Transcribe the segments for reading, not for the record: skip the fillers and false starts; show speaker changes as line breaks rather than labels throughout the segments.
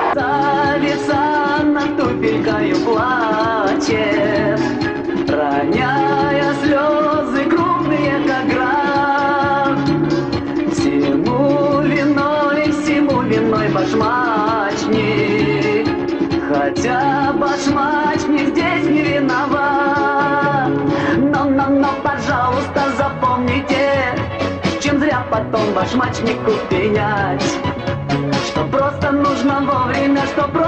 Царица над туфелькою плачет, роняя слезы крупные, как град. Всему виной башмачник, хотя башмачник здесь не виноват. Но, пожалуйста, запомните, чем зря потом башмачнику пенять. Что просто нужно вовремя,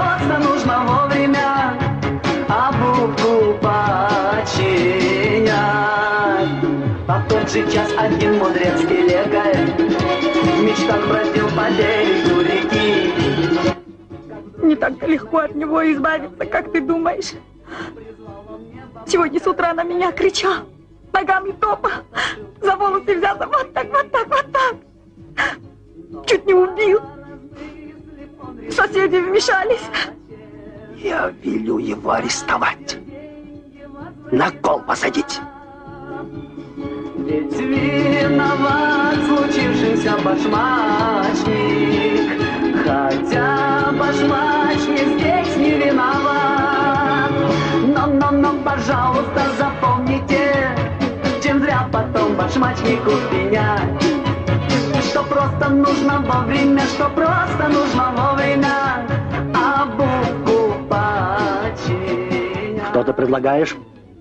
обувку починять. А в тот же час один мудрецкий лекарь в мечтах бродил по берегу реки.
Не так легко от него избавиться, как ты думаешь. Сегодня с утра на меня кричал, ногами топал, за волосы взялся вот так. Чуть не убил. Соседи вмешались.
Я велю его арестовать. На кол посадить.
Ведь виноват случившийся башмачник, хотя башмачник здесь не виноват. Но, пожалуйста, запомните, чем зря потом башмачнику пенять. Что просто нужно вовремя, обувку починять.
Что ты предлагаешь?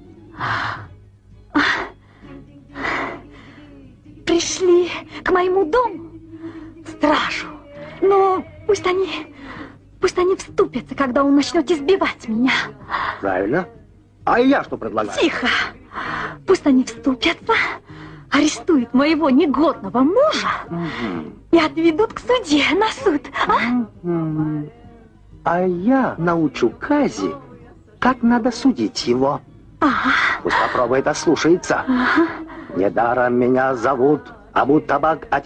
Пришли к моему дому стражу. Но пусть они вступятся, когда он начнет избивать меня.
Правильно. А я что предлагаю?
Тихо. Пусть они вступятся, арестуют моего негодного мужа и отведут к судье на суд.
А я научу Кази, как надо судить его. Пусть попробует ослушаться. Недаром меня зовут Абу-Табак.